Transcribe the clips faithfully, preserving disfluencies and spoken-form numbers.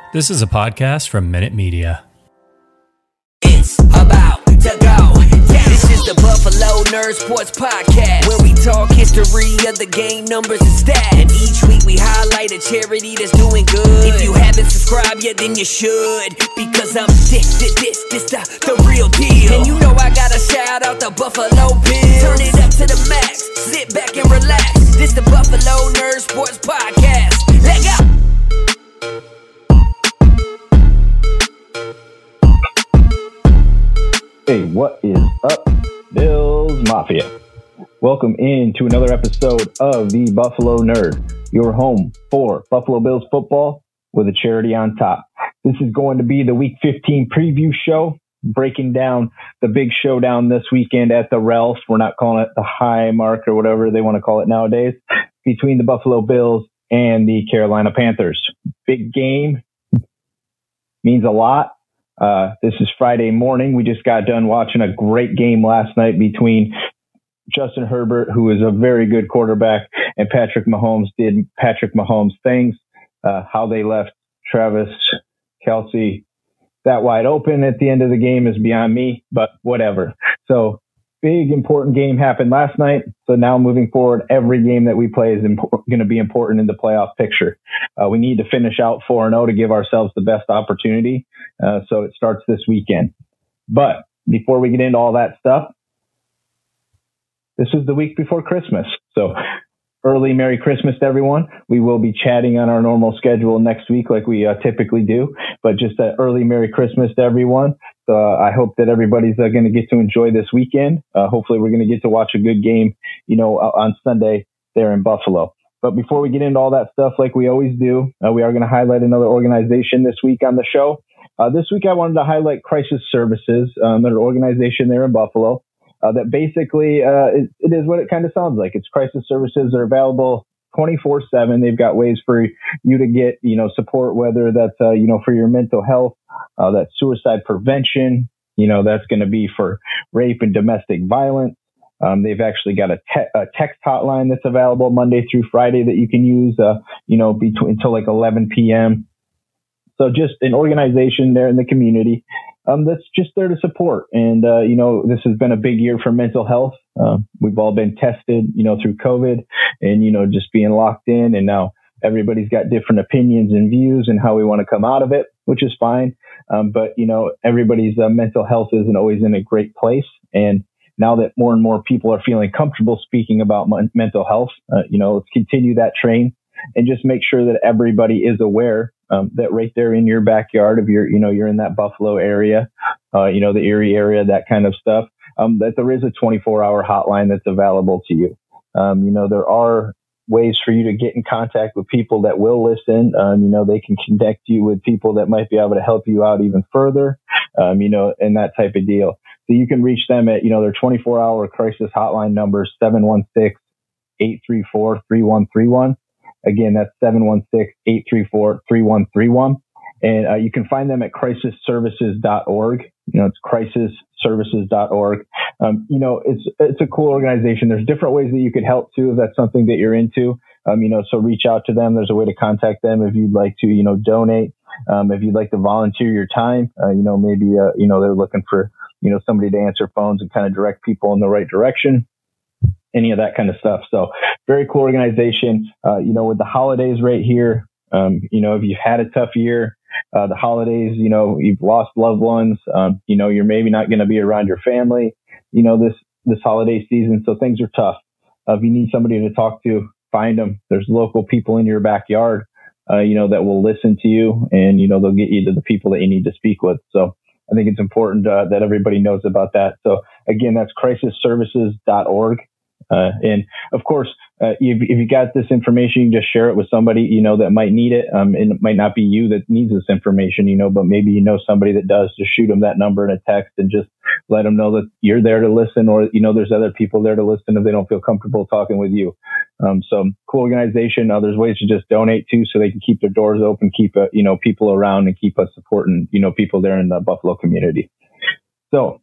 This is a podcast from Minute Media. It's about to go down. This is the Buffalo Nerd Sports Podcast, where we talk history of the game, numbers, and stats. And each week we highlight a charity that's doing good. If you haven't subscribed yet, then you should, because I'm this, this, this, this the, the real deal. And you know I gotta shout out the Buffalo Bills. Turn it up to the max, sit back and relax. This the Buffalo Nerd Sports Podcast. Let go. Hey, what is up, Bills Mafia? Welcome in to another episode of the Buffalo Nerd, your home for Buffalo Bills football with a charity on top. This is going to be the Week fifteen preview show, breaking down the big showdown this weekend at the Ralph. We're not calling it the Highmark or whatever they want to call it nowadays, between the Buffalo Bills and the Carolina Panthers. Big game, means a lot. Uh, this is Friday morning. We just got done watching a great game last night between Justin Herbert, who is a very good quarterback, and Patrick Mahomes did Patrick Mahomes things. Uh, how they left Travis Kelce that wide open at the end of the game is beyond me, but whatever. So big, important game happened last night. So now moving forward, every game that we play is imp- going to be important in the playoff picture. Uh, we need to finish out four and oh to give ourselves the best opportunity. Uh, so it starts this weekend. But before we get into all that stuff, this is the week before Christmas. So early Merry Christmas to everyone. We will be chatting on our normal schedule next week like we uh, typically do. But just an early Merry Christmas to everyone. So uh, I hope that everybody's uh, going to get to enjoy this weekend. Uh, hopefully we're going to get to watch a good game, you know, on Sunday there in Buffalo. But before we get into all that stuff, like we always do, uh, we are going to highlight another organization this week on the show. Uh, this week I wanted to highlight Crisis Services, um, an organization there in Buffalo uh, that basically uh, it, it is what it kind of sounds like. It's crisis services that are available twenty-four seven. They've got ways for you to get, you know, support, whether that's, uh, you know, for your mental health, uh, that's suicide prevention, you know, that's going to be for rape and domestic violence. Um, they've actually got a, te- a text hotline that's available Monday through Friday that you can use, uh, you know, between until like eleven p.m. So just an organization there in the community um, that's just there to support. And, uh, you know, this has been a big year for mental health. Uh, we've all been tested, you know, through COVID and, you know, just being locked in. And now everybody's got different opinions and views and how we want to come out of it, which is fine. Um, but, you know, everybody's uh, mental health isn't always in a great place. And now that more and more people are feeling comfortable speaking about m- mental health, uh, you know, let's continue that train and just make sure that everybody is aware um, that right there in your backyard, if you're, you know, you're in that Buffalo area, uh, you know, the Erie area, that kind of stuff, um, that there is a twenty-four hour hotline that's available to you. Um, you know, there are ways for you to get in contact with people that will listen. Um, you know, they can connect you with people that might be able to help you out even further, um, you know, and that type of deal. So you can reach them at, you know, their twenty-four hour crisis hotline number, seven one six, eight three four, three one three one. Again, that's seven one six, eight three four, three one three one. And uh, you can find them at crisis services dot org. You know, it's crisis services dot org. Um, you know, it's it's a cool organization. There's different ways that you could help too, if that's something that you're into. Um, you know, so reach out to them. There's a way to contact them if you'd like to, you know, donate. Um, if you'd like to volunteer your time, uh, you know, maybe, uh, you know, they're looking for, you know, somebody to answer phones and kind of direct people in the right direction. Any of that kind of stuff. So very cool organization. Uh, you know, with the holidays right here, um, you know, if you've had a tough year, uh, the holidays, you know, you've lost loved ones, um, you know, you're maybe not going to be around your family, you know, this, this holiday season. So things are tough. Uh, if you need somebody to talk to, find them. There's local people in your backyard, uh, you know, that will listen to you and, you know, they'll get you to the people that you need to speak with. So I think it's important uh, that everybody knows about that. So again, that's crisis services dot org. Uh, and of course, uh, if, if you got this information, you can just share it with somebody, you know, that might need it. Um, and it might not be you that needs this information, you know, but maybe you know somebody that does. Just shoot them that number in a text and just let them know that you're there to listen, or, you know, there's other people there to listen if they don't feel comfortable talking with you. Um, so cool organization. Uh, there's ways to just donate too, so they can keep their doors open, keep, uh, you know, people around and keep us supporting, you know, people there in the Buffalo community. So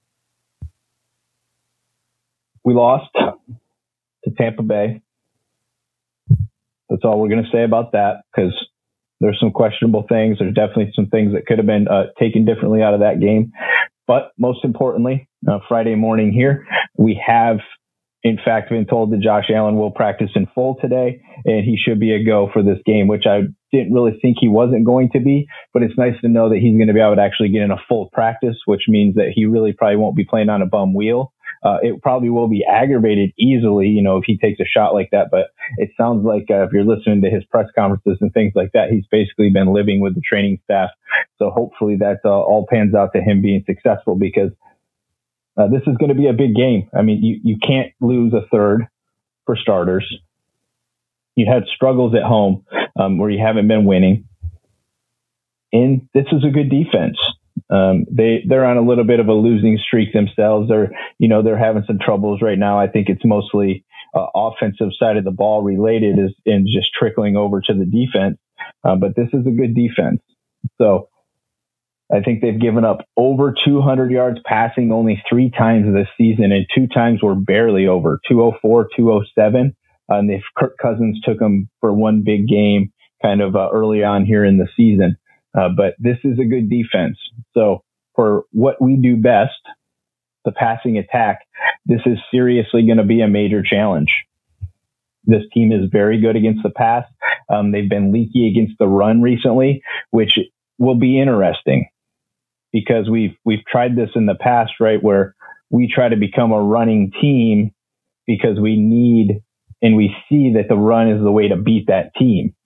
we lost to Tampa Bay. That's all we're going to say about that, because There's some questionable things. There's definitely some things that could have been uh, taken differently out of that game. But most importantly, uh, Friday morning here, we have, in fact, been told that Josh Allen will practice in full today, and he should be a go for this game, which I didn't really think he wasn't going to be. But it's nice to know that he's going to be able to actually get in a full practice, which means that he really probably won't be playing on a bum wheel. Uh, it probably will be aggravated easily, you know, if he takes a shot like that. But it sounds like uh, if you're listening to his press conferences and things like that, he's basically been living with the training staff. So hopefully that uh, all pans out to him being successful, because uh, this is going to be a big game. I mean, you, you can't lose a third for starters. You had struggles at home um, where you haven't been winning. And this is a good defense. Um, they, they're on a little bit of a losing streak themselves. They're, you know, they're having some troubles right now. I think it's mostly uh, offensive side of the ball related is, and just trickling over to the defense. Uh, but this is a good defense. So I think they've given up over two hundred yards passing only three times this season, and two times were barely over, two oh four, two oh seven. Uh, and if Kirk Cousins took them for one big game kind of uh, early on here in the season. Uh, but this is a good defense. So for what we do best, the passing attack, this is seriously going to be a major challenge. This team is very good against the pass. Um, they've been leaky against the run recently, which will be interesting because we've, we've tried this in the past, right? Where we try to become a running team because we need, and we see that the run is the way to beat that team.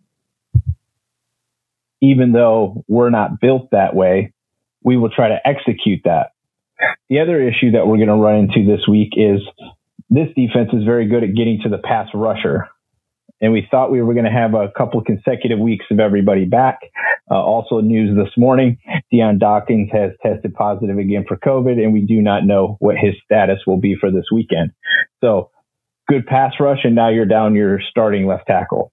Even though we're not built that way, we will try to execute that. The other issue that we're going to run into this week is this defense is very good at getting to the pass rusher. And we thought we were going to have a couple consecutive weeks of everybody back. Uh, also news this morning, Deion Dawkins has tested positive again for COVID, and we do not know what his status will be for this weekend. So good pass rush, and now you're down your starting left tackle.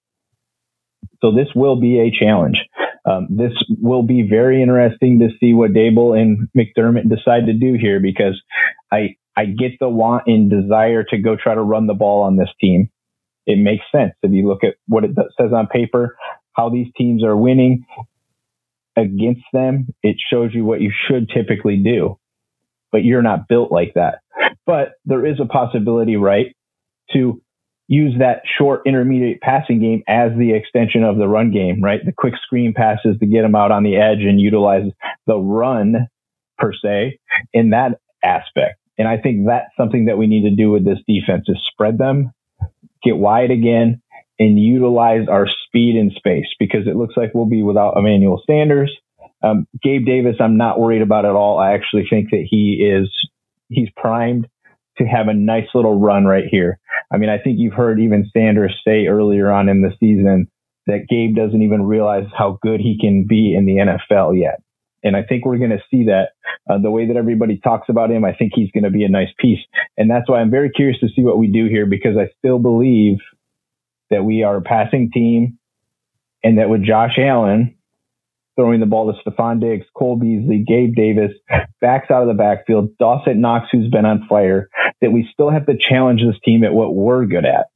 So this will be a challenge. Um, this will be very interesting to see what Dable and McDermott decide to do here, because I I get the want and desire to go try to run the ball on this team. It makes sense if you look at what it says on paper, how these teams are winning against them. It shows you what you should typically do, but you're not built like that. But there is a possibility, right, to use that short intermediate passing game as the extension of the run game, right? The quick screen passes to get them out on the edge and utilize the run per se in that aspect. And I think that's something that we need to do with this defense is spread them, get wide again, and utilize our speed and space, because it looks like we'll be without Emmanuel Sanders. Um, Gabe Davis, I'm not worried about at all. I actually think that he is, he's primed to have a nice little run right here. I mean, I think you've heard even Sanders say earlier on in the season that Gabe doesn't even realize how good he can be in the N F L yet. And I think we're going to see that uh, the way that everybody talks about him. I think he's going to be a nice piece. And that's why I'm very curious to see what we do here, because I still believe that we are a passing team, and that with Josh Allen throwing the ball to Stephon Diggs, Cole Beasley, Gabe Davis, backs out of the backfield, Dawson Knox, who's been on fire, that we still have to challenge this team at what we're good at.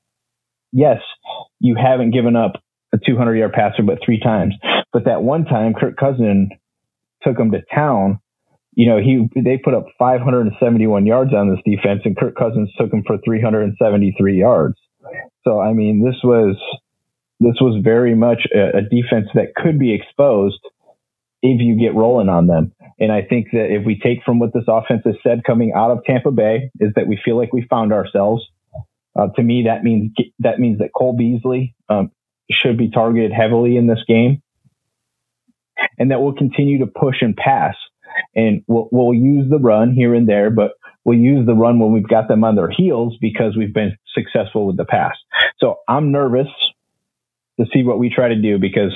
Yes, you haven't given up a two hundred yard passer but three times. But that one time, Kirk Cousins took him to town. You know, he they put up five hundred seventy-one yards on this defense, and Kirk Cousins took him for three hundred seventy-three yards. So, I mean, this was this was very much a, a defense that could be exposed if you get rolling on them. And I think that if we take from what this offense has said coming out of Tampa Bay, is that we feel like we found ourselves. Uh, to me, that means that means that Cole Beasley um, should be targeted heavily in this game, and that we'll continue to push and pass. And we'll, we'll use the run here and there, but we'll use the run when we've got them on their heels because we've been successful with the pass. So I'm nervous to see what we try to do, because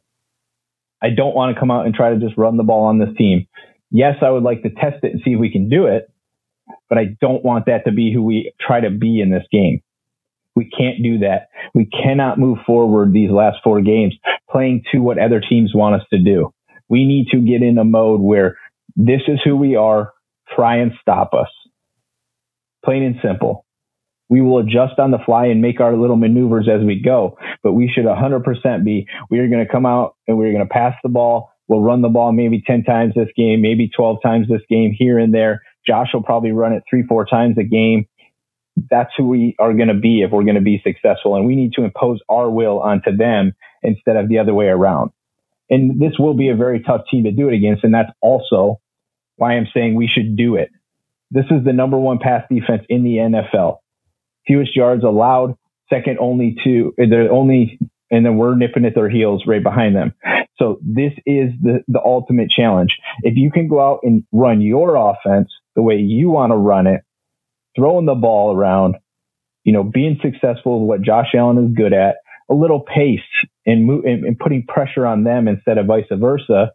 I don't want to come out and try to just run the ball on this team. Yes, I would like to test it and see if we can do it, but I don't want that to be who we try to be in this game. We can't do that. We cannot move forward these last four games playing to what other teams want us to do. We need to get in a mode where this is who we are. Try and stop us. Plain and simple. We will adjust on the fly and make our little maneuvers as we go. But we should one hundred percent be, we are going to come out and we're going to pass the ball. We'll run the ball maybe ten times this game, maybe twelve times this game, here and there. Josh will probably run it three, four times a game. That's who we are going to be if we're going to be successful. And we need to impose our will onto them instead of the other way around. And this will be a very tough team to do it against. And that's also why I'm saying we should do it. This is the number one pass defense in the N F L. Fewest yards allowed, second only to, they're only, and then we're nipping at their heels right behind them. So this is the, the ultimate challenge. If you can go out and run your offense the way you want to run it, throwing the ball around, you know, being successful with what Josh Allen is good at, a little pace and, move, and, and putting pressure on them instead of vice versa,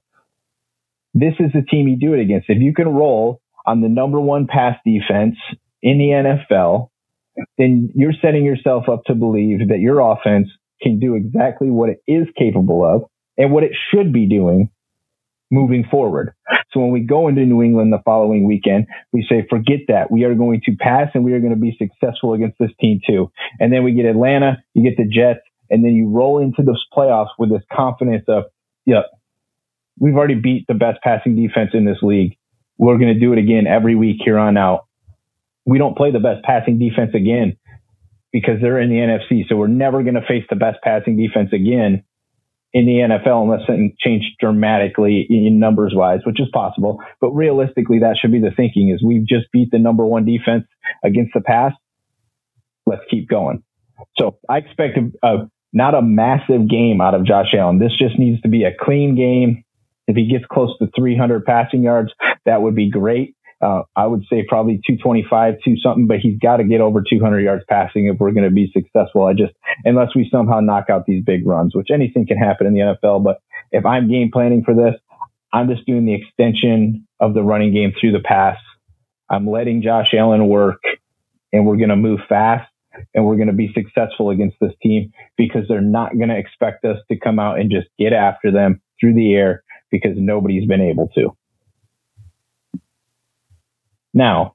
this is the team you do it against. If you can roll on the number one pass defense in the N F L, then you're setting yourself up to believe that your offense can do exactly what it is capable of and what it should be doing moving forward. So when we go into New England the following weekend, we say, forget that. We are going to pass and we are going to be successful against this team too. And then we get Atlanta, you get the Jets, and then you roll into those playoffs with this confidence of, yeah, we've already beat the best passing defense in this league. We're going to do it again every week here on out. We don't play the best passing defense again because they're in the N F C. So we're never going to face the best passing defense again in the N F L unless something changed dramatically in numbers wise, which is possible. But realistically, that should be the thinking is we've just beat the number one defense against the pass. Let's keep going. So I expect a, a not a massive game out of Josh Allen. This just needs to be a clean game. If he gets close to three hundred passing yards, that would be great. Uh, I would say probably two twenty-five, two something, but he's got to get over two hundred yards passing if we're going to be successful. I just, unless we somehow knock out these big runs, which anything can happen in the N F L. But if I'm game planning for this, I'm just doing the extension of the running game through the pass. I'm letting Josh Allen work, and we're going to move fast, and we're going to be successful against this team because they're not going to expect us to come out and just get after them through the air because nobody's been able to. Now,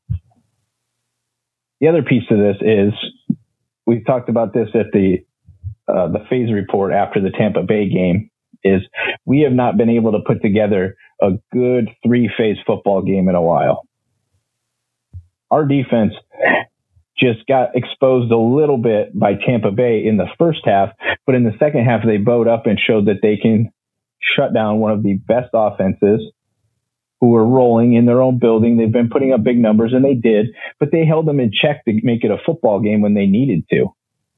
the other piece of this is we've talked about this at the uh, the phase report after the Tampa Bay game is we have not been able to put together a good three-phase football game in a while. Our defense just got exposed a little bit by Tampa Bay in the first half, but in the second half, they bowed up and showed that they can shut down one of the best offenses who were rolling in their own building. They've been putting up big numbers, and they did, but they held them in check to make it a football game when they needed to.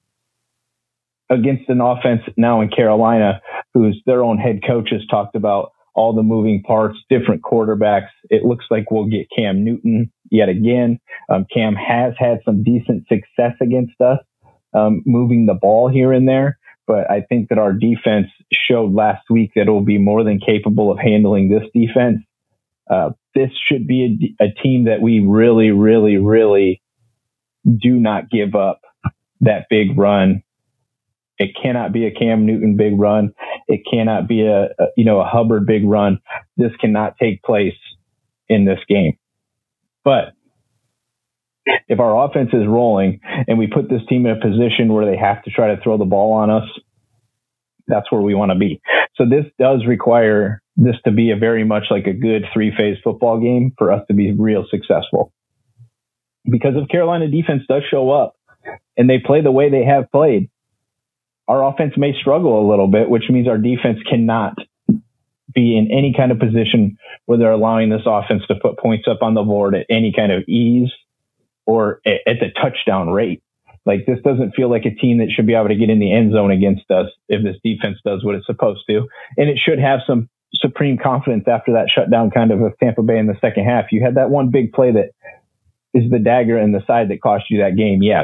Against an offense now in Carolina, who's their own head coach has talked about all the moving parts, different quarterbacks. It looks like we'll get Cam Newton yet again. Um, Cam has had some decent success against us, um, moving the ball here and there. But I think that our defense showed last week that it will be more than capable of handling this defense. Uh, this should be a, a team that we really, really, really do not give up that big run. It cannot be a Cam Newton big run. It cannot be a, a you know a Hubbard big run. This cannot take place in this game. But if our offense is rolling and we put this team in a position where they have to try to throw the ball on us, that's where we want to be. So this does require this to be a very much like a good three-phase football game for us to be real successful. Because if Carolina defense does show up and they play the way they have played, our offense may struggle a little bit, which means our defense cannot be in any kind of position where they're allowing this offense to put points up on the board at any kind of ease or at the touchdown rate. Like, this doesn't feel like a team that should be able to get in the end zone against us if this defense does what it's supposed to. And it should have some supreme confidence after that shutdown kind of of Tampa Bay in the second half. You had that one big play that is the dagger in the side that cost you that game, yes.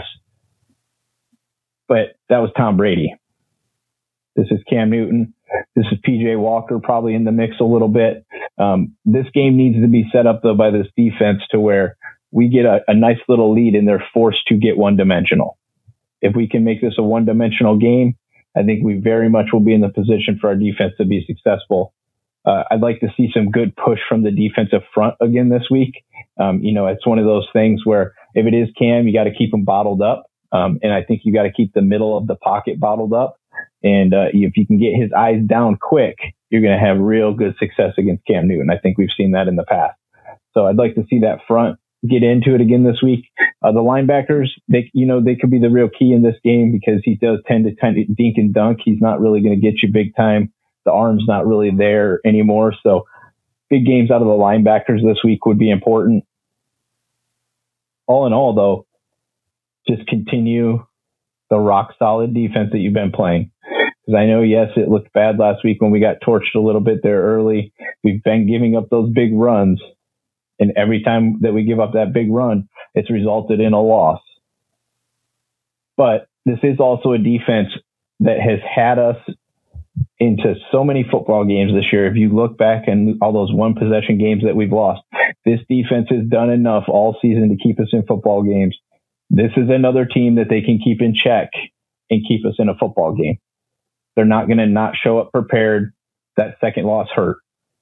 But that was Tom Brady. This is Cam Newton. This is P J Walker probably in the mix a little bit. Um, this game needs to be set up, though, by this defense to where we get a, a nice little lead and they're forced to get one-dimensional. If we can make this a one-dimensional game, I think we very much will be in the position for our defense to be successful. Uh, I'd like to see some good push from the defensive front again this week. Um, you know, it's one of those things where if it is Cam, you got to keep him bottled up. Um, and I think you got to keep the middle of the pocket bottled up. And uh, if you can get his eyes down quick, you're going to have real good success against Cam Newton. I think we've seen that in the past. So I'd like to see that front get into it again this week. Uh, the linebackers, they, you know, they could be the real key in this game because he does tend to tend to dink and dunk. He's not really going to get you big time. The arm's not really there anymore. So big games out of the linebackers this week would be important. All in all, though, just continue the rock solid defense that you've been playing. Because I know, yes, it looked bad last week when we got torched a little bit there early. We've been giving up those big runs. And every time that we give up that big run, it's resulted in a loss. But this is also a defense that has had us into so many football games this year. If you look back and all those one possession games that we've lost, this defense has done enough all season to keep us in football games. This is another team that they can keep in check and keep us in a football game. They're not going to not show up prepared. That second loss hurt.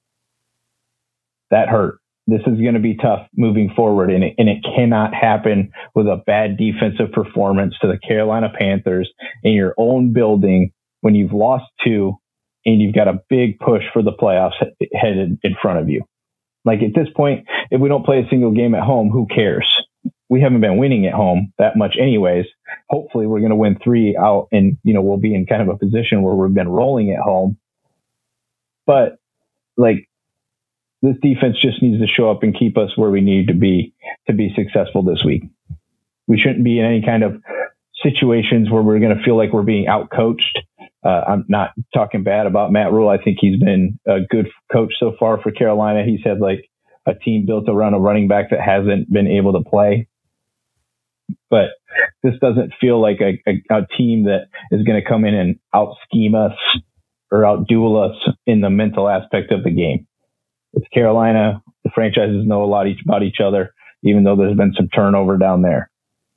That hurt. This is going to be tough moving forward, and it, and it cannot happen with a bad defensive performance to the Carolina Panthers in your own building when you've lost two and you've got a big push for the playoffs headed in front of you. Like at this point, if we don't play a single game at home, who cares? We haven't been winning at home that much anyways. Hopefully we're going to win three out and, you know, we'll be in kind of a position where we've been rolling at home. But like, this defense just needs to show up and keep us where we need to be to be successful this week. We shouldn't be in any kind of situations where we're going to feel like we're being outcoached. Uh, I'm not talking bad about Matt Rule. I think he's been a good coach so far for Carolina. He's had like a team built around a running back that hasn't been able to play. But this doesn't feel like a, a, a team that is going to come in and out scheme us or out duel us in the mental aspect of the game. It's Carolina. The franchises know a lot each, about each other, even though there's been some turnover down there.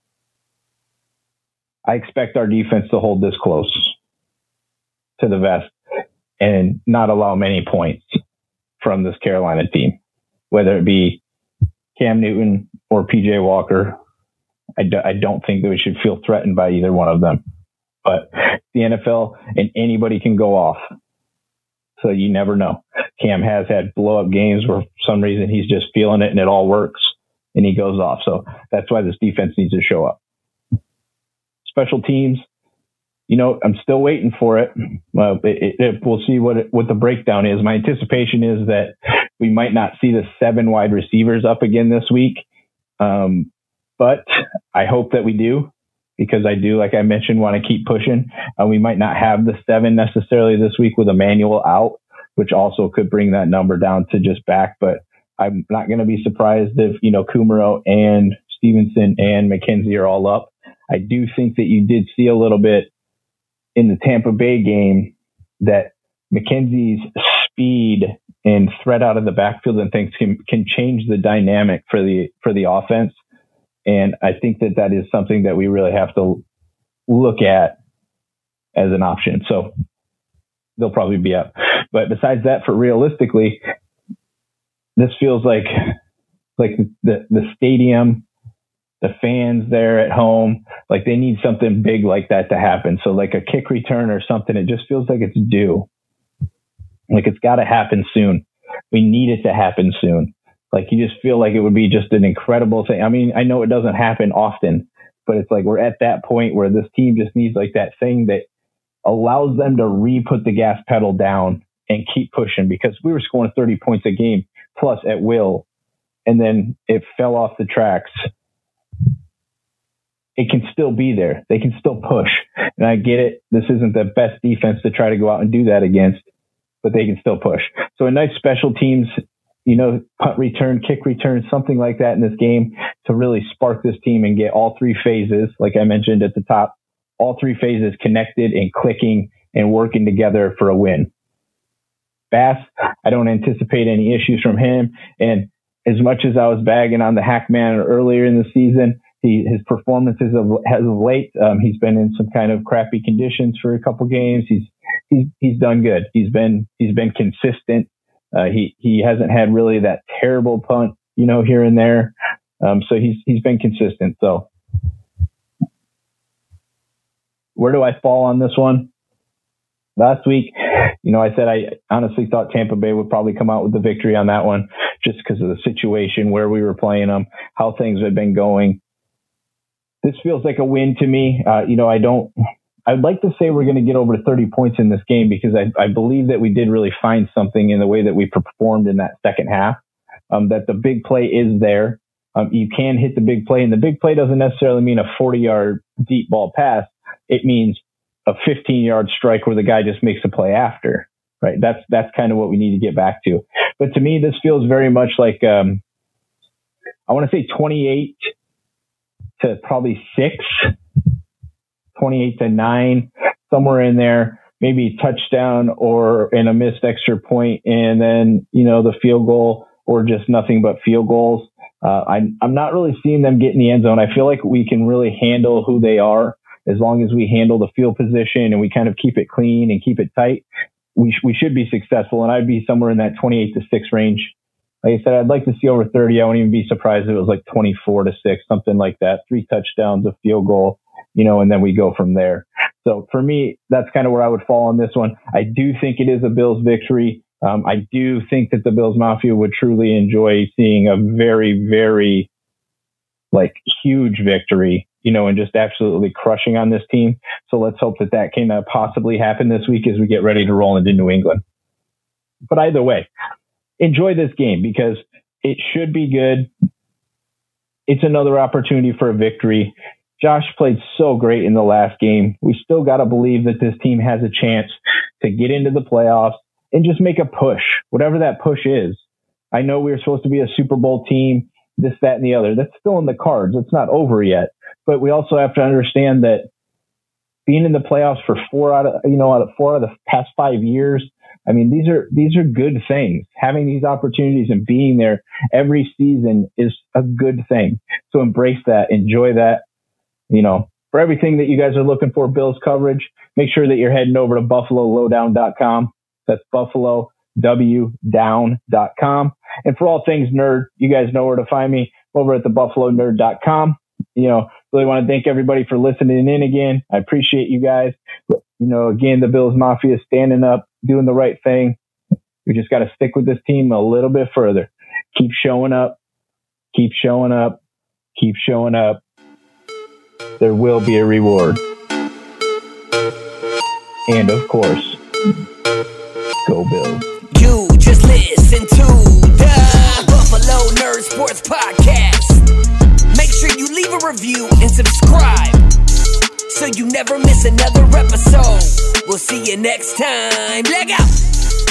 I expect our defense to hold this close to the vest and not allow many points from this Carolina team, whether it be Cam Newton or P J Walker. I, do, I don't think that we should feel threatened by either one of them. But the N F L and anybody can go off. So you never know. Cam has had blow up games where for some reason he's just feeling it and it all works and he goes off. So that's why this defense needs to show up. Special teams, you know, I'm still waiting for it. Well, it, it, we'll see what it, what the breakdown is. My anticipation is that we might not see the seven wide receivers up again this week. Um, but I hope that we do, because I do, like I mentioned, want to keep pushing. Uh, we might not have the seven necessarily this week with Emmanuel out, which also could bring that number down to just back. But I'm not going to be surprised if, you know, Kumaro and Stevenson and McKenzie are all up. I do think that you did see a little bit in the Tampa Bay game that McKenzie's speed and threat out of the backfield and things can, can change the dynamic for the, for the offense. And I think that that is something that we really have to look at as an option. So they'll probably be up. But besides that, for realistically, this feels like like the, the stadium, the fans there at home, like they need something big like that to happen. So like a kick return or something, it just feels like it's due. Like it's got to happen soon. We need it to happen soon. Like you just feel like it would be just an incredible thing. I mean, I know it doesn't happen often, but it's like we're at that point where this team just needs like that thing that allows them to re-put the gas pedal down and keep pushing, because we were scoring thirty points a game plus at will, and then it fell off the tracks. It can still be there. They can still push. And I get it. This isn't the best defense to try to go out and do that against, but they can still push. So a nice special teams, you know, punt return, kick return, something like that in this game to really spark this team and get all three phases, like I mentioned at the top, all three phases connected and clicking and working together for a win. Bass, I don't anticipate any issues from him. And as much as I was bagging on the Hackman earlier in the season, he, his performances of, as of late, um, he's been in some kind of crappy conditions for a couple games. He's he's he's done good. He's been he's been consistent. Uh, he he hasn't had really that terrible punt, you know, here and there. Um, so he's he's been consistent. So where do I fall on this one? Last week, you know, I said I honestly thought Tampa Bay would probably come out with the victory on that one just because of the situation, where we were playing them, how things had been going. This feels like a win to me. Uh, you know, I don't, I'd like to say we're going to get over thirty points in this game because I, I believe that we did really find something in the way that we performed in that second half, um, that the big play is there. Um, you can hit the big play, and the big play doesn't necessarily mean a forty-yard deep ball pass. It means a fifteen-yard strike where the guy just makes a play after, right? That's that's kind of what we need to get back to. But to me, this feels very much like, um, I want to say twenty-eight to probably six, twenty-eight to nine, somewhere in there, maybe touchdown or in a missed extra point, and then, you know, the field goal or just nothing but field goals. Uh, I, I'm not really seeing them get in the end zone. I feel like we can really handle who they are. As long as we handle the field position and we kind of keep it clean and keep it tight, we sh- we should be successful. And I'd be somewhere in that twenty-eight to six range. Like I said, I'd like to see over thirty. I wouldn't even be surprised if it was like twenty-four to six, something like that. Three touchdowns, a field goal, you know, and then we go from there. So for me, that's kind of where I would fall on this one. I do think it is a Bills victory. Um, I do think that the Bills Mafia would truly enjoy seeing a very, very like huge victory, you know, and just absolutely crushing on this team. So let's hope that that can uh, possibly happen this week as we get ready to roll into New England. But either way, enjoy this game because it should be good. It's another opportunity for a victory. Josh played so great in the last game. We still got to believe that this team has a chance to get into the playoffs and just make a push, whatever that push is. I know we were supposed to be a Super Bowl team, this, that, and the other. That's still in the cards. It's not over yet. But we also have to understand that being in the playoffs for four out of, you know, out of four out of the past five years, I mean, these are, these are good things. Having these opportunities and being there every season is a good thing. So embrace that, enjoy that, you know, for everything that you guys are looking for, Bills coverage, make sure that you're heading over to buffalo lowdown dot com. That's buffalo w down dot com. And for all things nerd, you guys know where to find me over at the buffalo nerd dot com. You know, really want to thank everybody for listening in again. I appreciate you guys. You know, again, the Bills Mafia is standing up, doing the right thing. We just got to stick with this team a little bit further. Keep showing up, keep showing up, keep showing up. There will be a reward. And of course, go Bills. You just listen to the Buffalo Nerd Sports Podcast. Make sure you leave a review and subscribe so you never miss another episode. We'll see you next time. Leg out!